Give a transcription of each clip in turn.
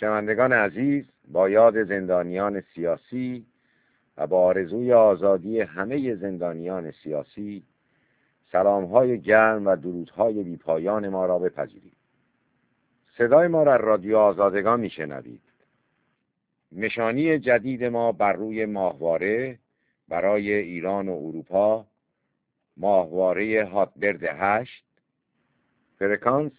شنوندگان عزیز، با یاد زندانیان سیاسی و با آرزوی آزادی همه زندانیان سیاسی، سلام‌های گرم و درودهای بی‌پایان ما را بپذیرید. صدای ما را رادیو آزادگان میشنوید. نشانی جدید ما بر روی ماهواره برای ایران و اروپا، ماهواره هاتبرد 8، فرکانس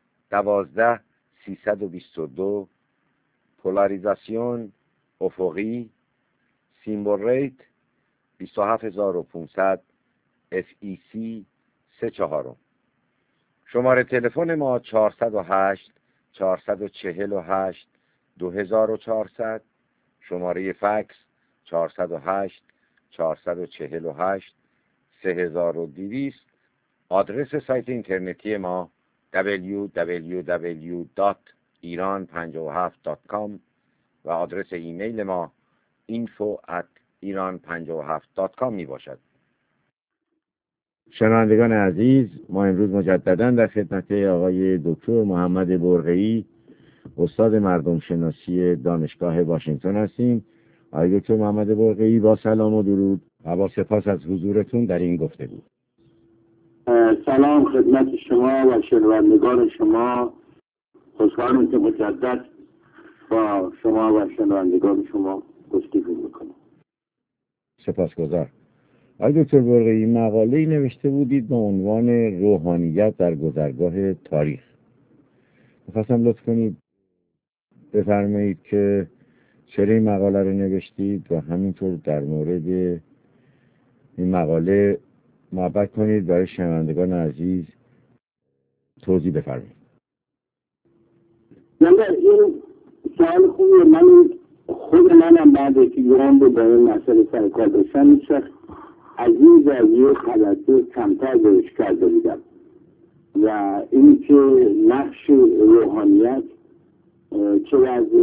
12322، پولاریزاسیون افقی، سیمبل ریت 27500، FEC 34. شماره تلفن ما 408 448 2400، شماره فکس 408 448 3200. آدرس سایت اینترنتی ما www.iran57.com و آدرس ایمیل ما info@iran57.com می باشد. شنوندگان عزیز، ما امروز مجددا در خدمت آقای دکتر محمد برقعی، استاد مردم شناسی دانشگاه واشنگتن هستیم. آقای دکتر محمد برقعی، با سلام و درود و با سپاس از حضورتون در این گفتگو. سلام خدمت شما و شنوندگان شما. خوشحالم که مجدد با شما و شنوندگان شما گفتگو میکنم. سپاسگزار. آقای دکتر برقعی، مقاله‌ای نوشته بودید با عنوان روحانیت در گذرگاه تاریخ. می‌خواستم لطف کنید بفرمایید که چرا این مقاله رو نوشتید و همینطور در مورد این مقاله محبت کنید برای شنوندگان عزیز توضیح بفرمایید. این سوال خوبه. منم بعد که ایران رو با این مسئله سر کار داشتم هیچ وقت از این زاویه خلاصه کمتر بهش کرده بودم و این که نقش روحانیت چه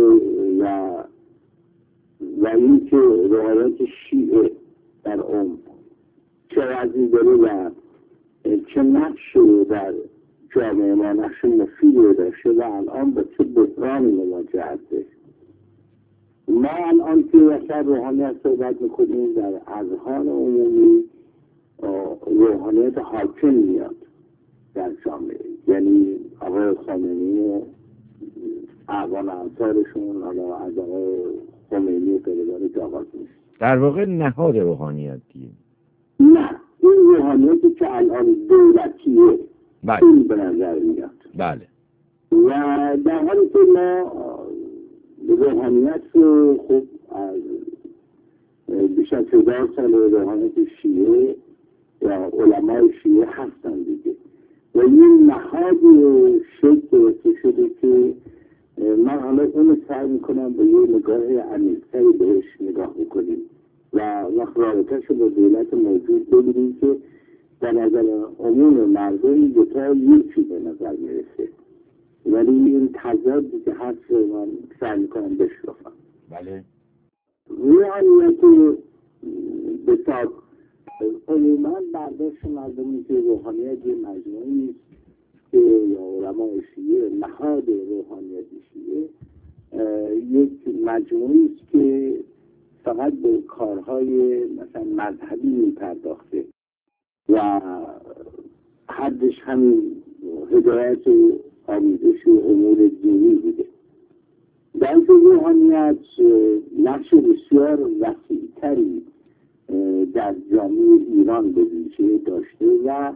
و این که روحانیت شیعه در چه وضعی داره و چه نقش در جامعه ما نقش مفیدی داشته و الان به چه بحرانی مواجه هستش. ما الان که وسط روحانیت صحبت میکنیم، در اذهان عمومی روحانیت حاکم میاد در جامعه، یعنی آقای خامنه‌ای و اعوان انصارشون، حالا از آقای خمینی پیروان که آغاز میشه، در واقع نهاد روحانیت دیگه. نه، این روحانیتی که الان دولتیه این به نظر میاد. بله. و در حالی که ما روحانیت رو خب از بیش از 1000 سال روحانیت شیعه و علمای شیعه هستن دیگه و این نهاد شکل درسته شده که من حالا اون سعی میکنم به یه نگاه عمیق‌تری بهش نگاه بکنیم و وقت رابطه‌ش رو با دولت موجود بگیریم که در نظر عموم مردم دوتا یکی به نظر میرسه، ولی این تضادی که هست رو من سعی میکنم بشرفم. بله. روحانیت بسیار عموما برداشت مردمی که روحانیت یه مجموعی نیست که یا علمای شیعه نهاد روحانیت شیعه یک مجموعی است که فقط به کارهای مثلا مذهبی میپرداخته و حدش همین هدایت و آموزش و امور دینی بوده. در روحانیت نقش بسیار وسیع‌تری در جامعه ایران به ویژه داشته و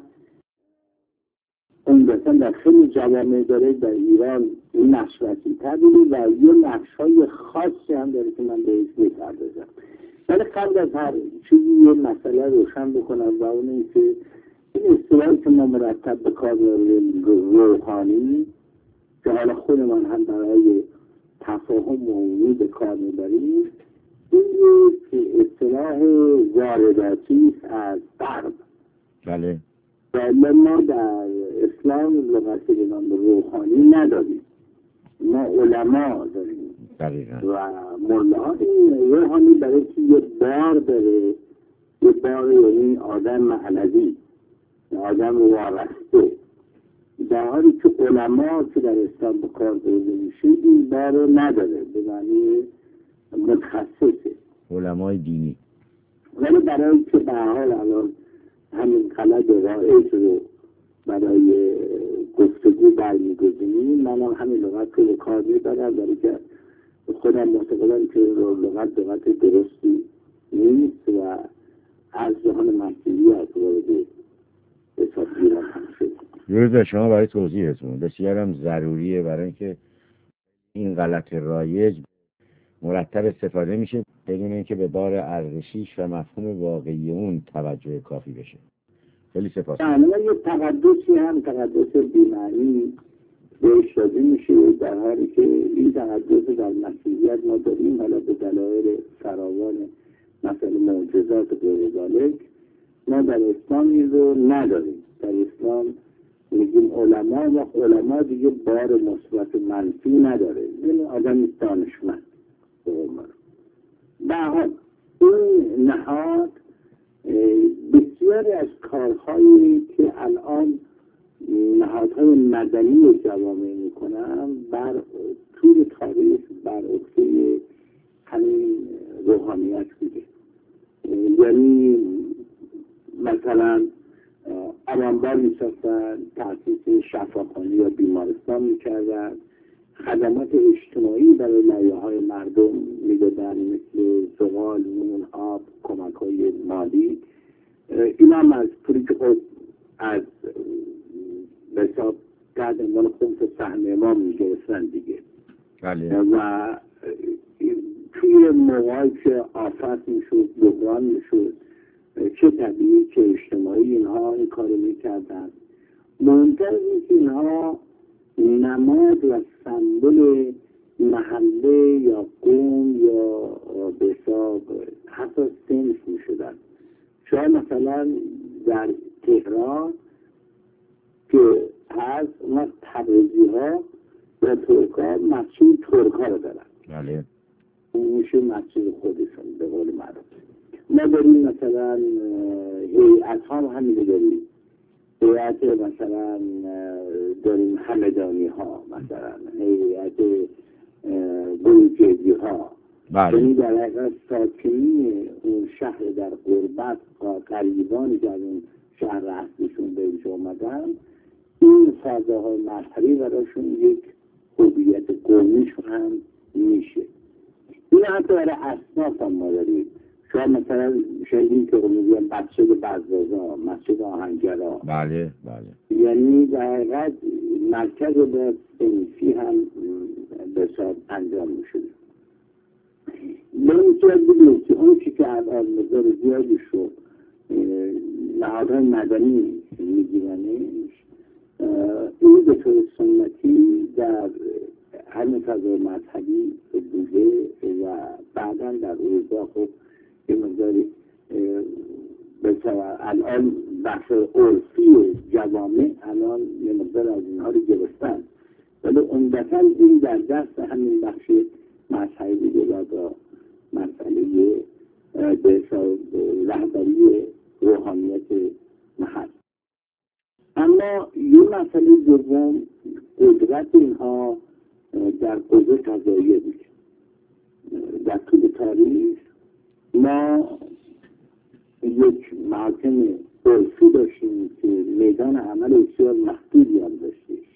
اون مثلا در خیلی جوامع داره. در ایران این نقش وسیع‌تر بوده و یه نقش‌های خاصی هم داره که من بهش می‌پردازم. ولی قبل از هر چیزی یه مسئله روشن بکنم و اون این که این اصطلاحی که ما مرتب به کار می‌بریم روحانی، که حالا خود من هم برای تفاهم عمومی به کار می‌بریم، این یک اصطلاح وارداتی است از غرب. بله. و ما در اسلام لغت روحانی نداریم، ما علما داریم. دقیقا. و ملاها این روحانی برای که یه بار داره، یه بار یعنی آدم معنوی، آدم وارسته در حالی که علما که در اسلام به کار برده میشه این بار نداره، به معنی متخصصه، علمای دینی. ولی برای که به حال الان همین قلد رایج رو برای گفتگو برمیگزینیم، من هم همین لغت رو به کار میبرم، برای که خودم معتقدم که لغت درستی نیست و از جهان مسیحیت وارد حساب ایران هم شد. درود به شما برای توضیحتون. بسیار هم ضروریه برای اینکه این غلط رایج مرتب استفاده میشه بدون اینکه به بار ارزشیش و مفهوم واقعی اون توجه کافی بشه. خیلی سپاسگزارم. یه تقدسی هم تقدس بی‌معنی بهش داده میشه، در حالی که این تقدس در مسیحیت ما داریم، حالا به دلایل فراوان مثلا معجزات و غیر ذالک. ما در اسلام این رو نداریم. در اسلام میگیم علما و علما دیگه بار مثبت منفی نداره، یعنی آدم دانشمند. به حال این نهاد بسیاری از کارهایی که الان نهادهای مدنی جوامع میکنن بر طول تاریخ بر عهده همین روحانیت بوده. یعنی مثلا علامبر میساختن، تأسیس شفاخانه یا بیمارستان میکردن، خدمات اجتماعی برای لایه‌های مردم میدادن، مثل زغال، نون، آب، کمک‌های مالی. این هم از پولی که خود از به حساب تحت عنوان خمس سهم امام میگرفتن دیگه. بله. و توی موقعی که آفت میشد، بحران میشد، چه طبیعی که اجتماعی، اینها این کارو میکردن. مهمتر اینه که اینها نماد و سمبل محله یا قوم یا به حساب حتی سنف میشدن. شاید مثلا در تهران که هست ما تبریزی ها و ترک ها مسجد ترک ها رو دارن. بله. اون میشه مسجد خودشون به قول معروف. ما داریم مثلا هیئت ها همین داریم، هیئت مثلا داریم همدانی ها، مثلا هیئت بروجردی ها. یعنی در حقیقت ساکنین اون شهر در غربت قریبانی که از اون شهر اصلیشون به اینجا اومدن، این فضا های مذهبی براشون یک هویت قومیشون هم میشه. این حتی برای اصناف هم ما داریم. شاید مثلا شاید که میگن مسجد بزازا، مسجد آهنگرا. بله بله. یعنی در حقیقت مرکز به سنفی هم به صورت انجام میشه. به این صورت بگیم که اون که الان مقدار زیادی شد نهادهای مدنی میگیرنش، این به طور سنتی در همین فضای مذهبی بوده و بعدا در اروپا خب یه مقداری الان بخش عرفی جوامع الان یه مقدار از اینها رو گرفتن، ولی عمدتاً این در دست همین بخش مذهبی بوده و با مسئله به رهبری روحانیت محل. اما یه مسئله دوم، قدرت اینها در قوه قضاییه بود. در طول تاریخ ما یک محاکم عرفی داشتیم که میدان عمل بسیار محدودی هم داشتیم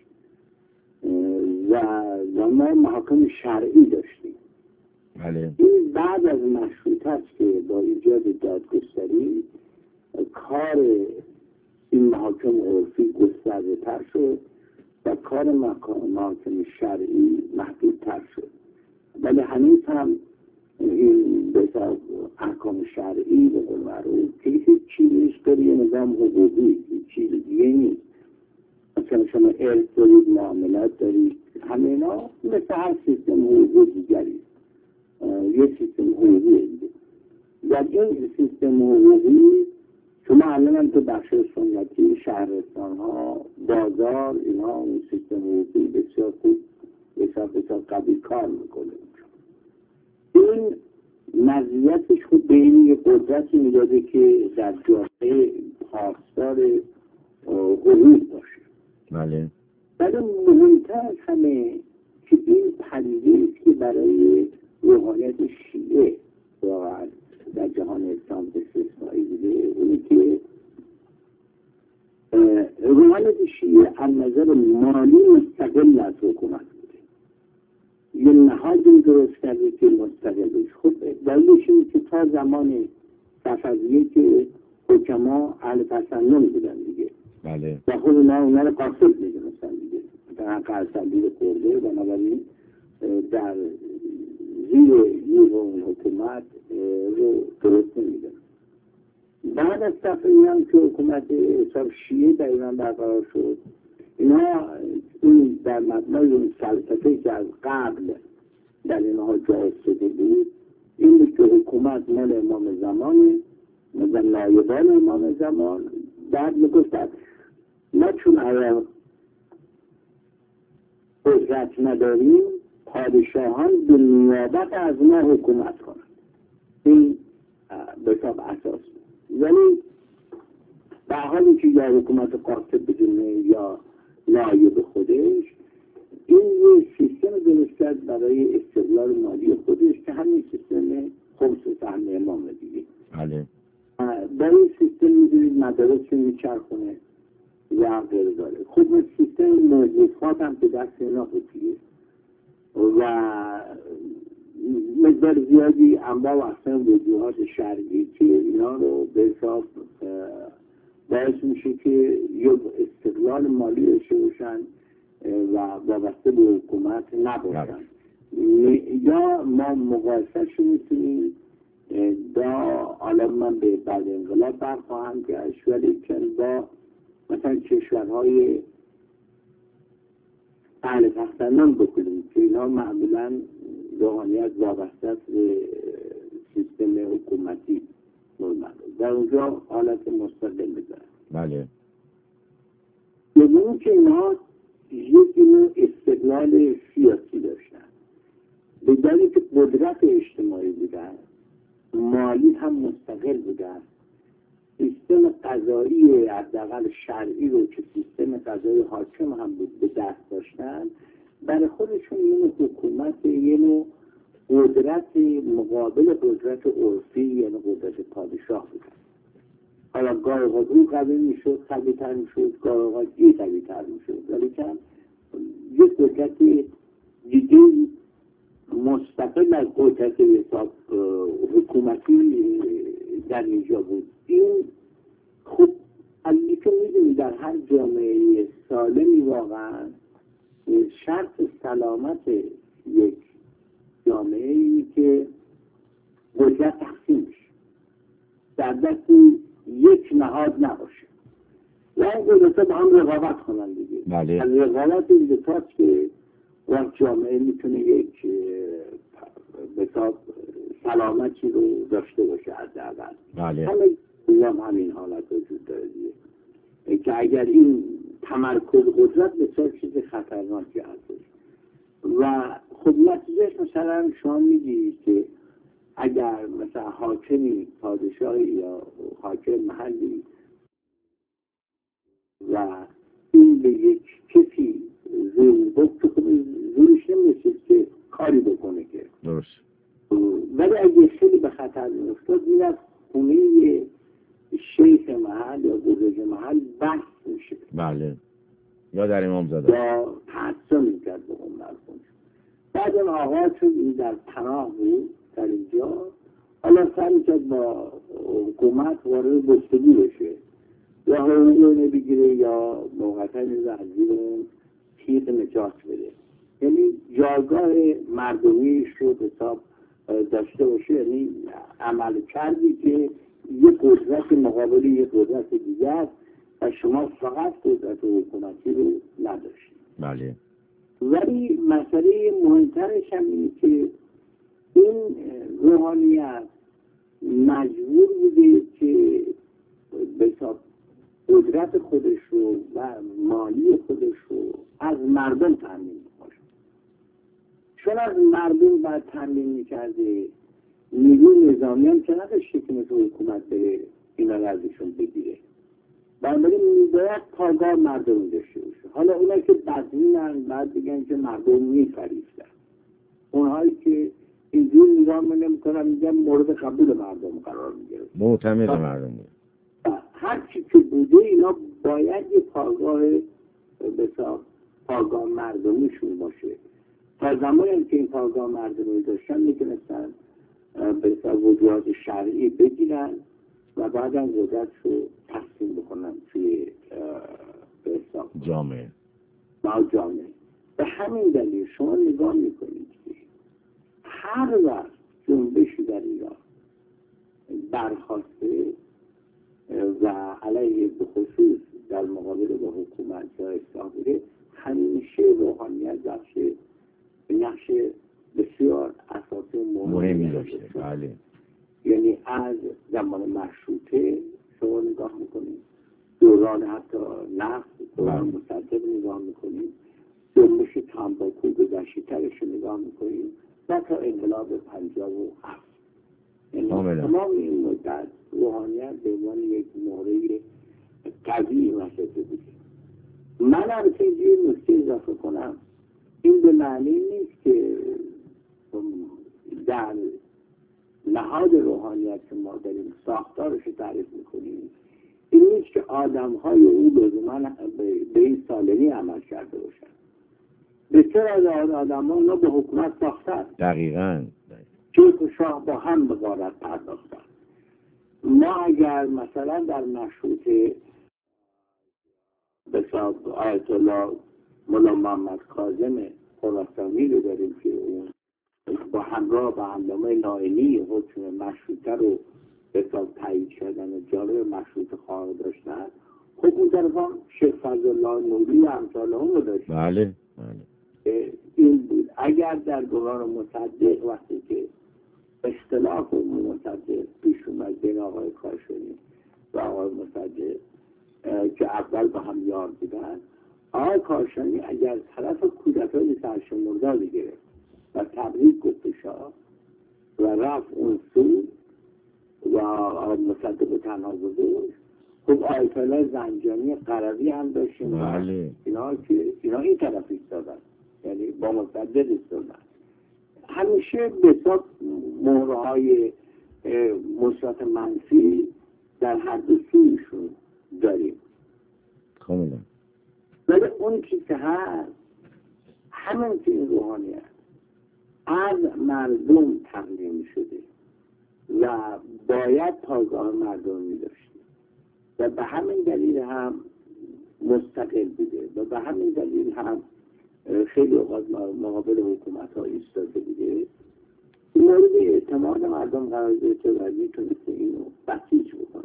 و ما محاکم شرعی داشتیم. بله. این بعد از مشروطه است که با ایجاد دادگستری کار این محاکم عرفی گسترده تر شد و کار محاکم شرعی محدودتر شد. ولی هنوز هم این بسیار احکام شرعی به قول معروف که هیچ چیزیش داره یه نظام حقوقی، هیچ چیز دیگه نیست. مثلا شما ارث دارید، معاملات دارید، همه اینا مثل هر سیستم حقوقی دیگری یه سیستم حقوقی دیگه. در این سیستم حقوقی شما الان هم تو بخش سنتی شهرستان ها، بازار، اینا اون سیستم حقوقی بسیار خوب بسیار قوی کار میکنه. این مزیتش خود به این یه قدرتی میداده که در جامعه پاسدار حقوق باشه. بله. ولی مهمتر از همه که این پدیده است که برای روحانیت شیعه واقعا در جهان اسلام استثنایی بوده، اونی که روحانیت شیعه از نظر مالی مستقل از حکومت بوده. یه نهادی درست کرده که مستقل بشه. خب دلیلش اینه که تا زمان صفویه که حکما اهل تسنن بودن دیگه، بله، و خود اونا رو قاصد میدونستن دیگه، مثلا قرصندی رو خورده، بنابراین در زیر اون حکومت رو درست نمیدن. بعد از صفویه هم که حکومت حساب شیعه در ایران برقرار شد، اینا این در مبنای اون سلطفه که از قبل در اینها جا افتاده بود، این بود که حکومت مال امام زمان و نایبان امام زمان. بعد میگفتن ما چون الان قدرت نداریم، پادشاهان به نیابت از ما حکومت کنند. این به حساب اساس بود. یعنی در حالی که یا حکومت قاطع بدونه یا نایب خودش، این یه سیستم درست کرد برای استقلال مالی خودش که همین سیستم خمس و سهم امام دیگه. بله. با این سیستم میدونید مدارس میچرخونه و غیر داره. خب سیستم موظفات هم که دست اینا بودیه و مقدار زیادی انواع و اقسام وجوهات شرعی که اینا رو به حساب باعث میشه که یک استقلال مالی داشته باشن و وابسته به حکومت نباشن. یا ما مقایسه‌شو میتونیم حالا من به بعد انقلاب برخواهم گشت، ولی که با مثلا کشورهای اهل تسنن بکنیم که اینا معمولا روحانیت وابسته است به سیستم حکومتی نرمال، در اونجا حالت مستقل می‌دارن. بله. ببینیم که اینا یک نوع استقلال سیاسی داشتن، به دلیل که قدرت اجتماعی بودن، مالی هم مستقل بودن، سیستم قضایی حداقل شرعی رو که سیستم قضایی حاکم هم بود به دست داشتن، برای خودشون یه حکومت، یه نوع قدرت مقابل قدرت عرفی یعنی قدرت پادشاه بودن. حالا گاه اوقات اون قوی میشد، قوی تر میشد، گاه اوقات این قوی تر میشد، ولی که یک قدرت دیگه مستقل از قدرت حساب حکومتی در اینجا بود. این خب البته میدونی در هر جامعه سالمی واقعا شرط سلامت یک جامعه ای که قدرت تقسیم بشه، در دست یک نهاد نباشه و این قدرت با هم رقابت کنن دیگه. بله. از رقابت این بساط که وقت جامعه میتونه یک بساط سلامتی رو داشته باشه حداقل. بله. همین حالت وجود داره دیگه، که اگر این تمرکز قدرت بسیار چیز خطرناکی هست و خب نتیجهش مثلا شما میگید که اگر مثلا حاکمی پادشاهی یا حاکم محلی و این به یک کسی ظلم بود که خب زورش نمیرسید که کاری بکنه که درست، ولی اگه خیلی به خطر میفتاد میرفت خونه شیخ محل یا بزرگ محل بحث میشه. بله. یا در امام زاده یا تحصیل میکرد به اون مرخون. بعد اون آقا چون این در پناه بود در اینجا، حالا سعی کرد با حکومت وارد گفتگو بشه یا حقوق بگیره یا موقتا از زیر اون تیغ نجات بده، یعنی جایگاه مردمیش رو حساب داشته باشه، یعنی عمل کردی که یک قدرت مقابل یک قدرت دیگه است و شما فقط قدرت حکومتی رو نداشتید. بله. ولی مسئله مهمترش هم اینه که این روحانیت مجبور بوده که به قدرت خودش رو و مالی خودش رو از مردم تامین کنه. چون از مردم باید تامین میکرده، نیروی نظامی هم که نداشته که مثل حکومت بره اینا رو ازشون بگیره. بنابراین باید پایگاه مردمی داشته باشه. حالا اونایی که بدبینن بعد بگن که مردم میفریفتن، اونهایی که اینجور نگاه نمی‌کنن میگن مورد قبول مردم قرار میگیره، معتمد مردم بود. هر چی که بوده اینا باید یه پایگاه مردمیشون باشه. تا زمانی که این پایگاه مردمی داشتن میتونستن به وجوهات شرعی بگیرن و بعدا قدرت رو تقسیم بکنن توی جامعه. به همین دلیل شما نگاه میکنید که هر وقت جنبشی در ایران برخواسته و علیه به خصوص در مقابل با حکومت یا اصلاح بوده، همیشه روحانیت نقش بسیار اساسی مهمی داشته. بله. یعنی از زمان مشروطه شما نگاه میکنید، دوران حتی نفت، دوران مصدق نگاه میکنید، جنبش تنباکو گذشته ترش نگاه میکنید و تا انقلاب 57. یعنی تمام این مدت روحانیت به عنوان یک مورد قوی محسوب بوده. من هم که یه نکته اضافه کنم، این به معنی نیست که در نهاد روحانیت که ما داریم ساختارش رو تعریف میکنیم این نیست که آدم‌های او لزوما به این سالمی عمل کرده باشن. بسیار از آدم‌ها اونا به حکومت ساختن. دقیقاً. چون شاه با هم به غارت پرداختن. ما اگر مثلا در مشروطه به حساب آیت الله مولا محمد کاظم خراسانی رو داریم که اون با همراه با علامه نائینی حکم مشروطه رو به حساب تایید کردن و جالب مشروطه خواهر داشتن، خب اون طرف هم شیخ فضلالله نوری و امثال هم رو داشتن. بله. این بود. اگر در دوران مصدق وقتی که اختلاف مصدق پیش اومد بین آقای کاشانی و آقای مصدق که اول با هم یار بودن، آقای کاشانی اگر طرف کودتای سرشمرده گرفت و تبریک گفت به شاه و رفت اون سو و آقای مصدق تنها گذاشت، خب آیت الله زنجانی قروی هم داشتیم. بله. اینا این طرف ایستادن، یعنی با مصدق ایستادن. همیشه به حساب مهرهای مثبت منفی در هر دو سویشون داریم. کاملا. ولی اون چیزی که هست همین که این روحانیت از مردم تقدیم شده و باید پایگاه مردم می داشته و به همین دلیل هم مستقل بوده و به همین دلیل هم خیلی اوقات مقابل حکومت ها ایستاده بوده. مورد اعتماد مردم قرار گرفته و میتونسته اینو بسیج بکنه.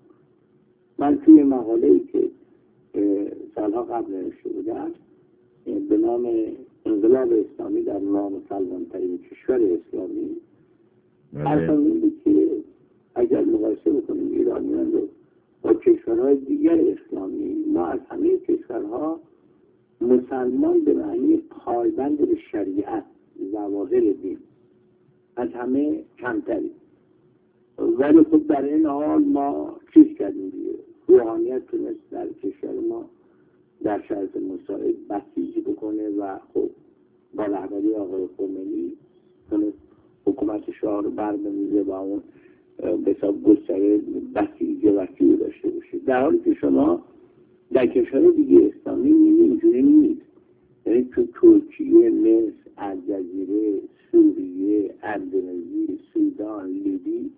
من توی مقاله‌ای که سالها قبل نوشته بودم به نام انقلاب اسلامی در نامسلمان‌ترین کشور اسلامی، حرفم این بود که اگر مقایسه بکنیم ایرانیان رو با کشورهای دیگر اسلامی، ما از همه کشورها مسلمان به معنی پایبند به شریعت ظواهر دین از همه کمتری. ولی خب در این حال ما چیز کردیم دیگه، روحانیت تونست در کشور ما در شرط مساعد بسیجی بکنه و خب با رهبری آقای خمینی تونست حکومت شاه رو برمی‌داره و اون به حساب گستره بسیجی وسیع داشته باشه. در حالی که شما در کشور دیگه اسلامی اینجوری نیست. یعنی تو ترکیه، مصر، الجزیره، سوریه، اندونزی، سودان، لیبی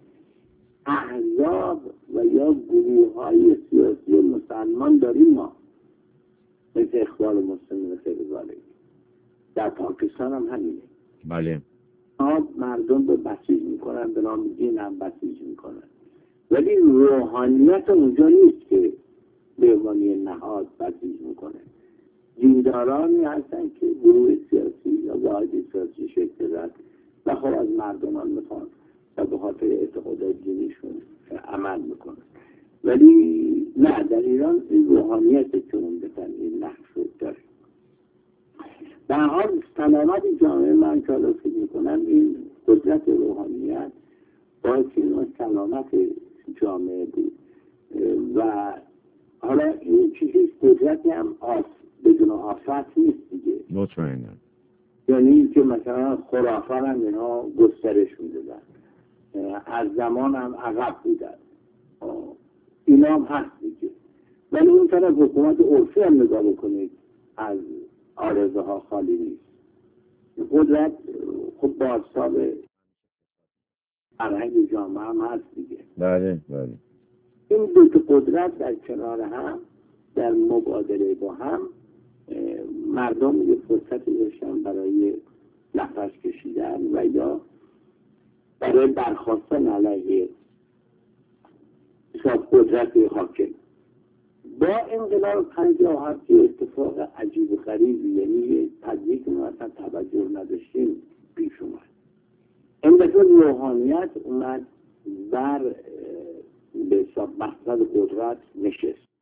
احزاب و یا گروه‌های سیاسی مسلمان داریم ما، مثل اخوان مسلمین و غیر ذالک. در پاکستان هم همینه. بله. مردم رو بسیج میکنن، به نام دین هم بسیج میکنن، ولی روحانیت اونجا نیست که به عنوان نهاد بسیج میکنه. دیندارانی هستن که گروه سیاسی یا واحد سیاسی شکل دارن و خب از مردمان میخوان و به خاطر اعتقادات دینیشون عمل میکنن. ولی نه، در ایران این روحانیت که اون بتن این نقش رو داره. در حال سلامت جامعه من که حالا فکر میکنم این قدرت روحانیت باعث این سلامت جامعه بود و حالا این چیزی قدرتی هم بدون آفت نیست دیگه. مطمئنا. یعنی که مثلا خرافان هم اینا گسترش میدادن، از زمان هم عقب بودن، اینا هم هست دیگه. ولی اون طرف حکومت عرفی هم نگاه بکنید از آرزه ها خالی نیست. قدرت خب بازتاب فرهنگ جامعه هم هست دیگه. بله بله. این دو تا قدرت در کنار هم در مبادله با هم مردم یه فرصتی داشتن برای نفس کشیدن و یا برای برخواستن علیه قدرت حاکم. با انقلاب 57 که اتفاق عجیب و غریبی، یعنی تدریک ما اصلا توجه نداشتیم، پیش اومد. این دفعه روحانیت اومد بر به حساب مقصد قدرت نشست.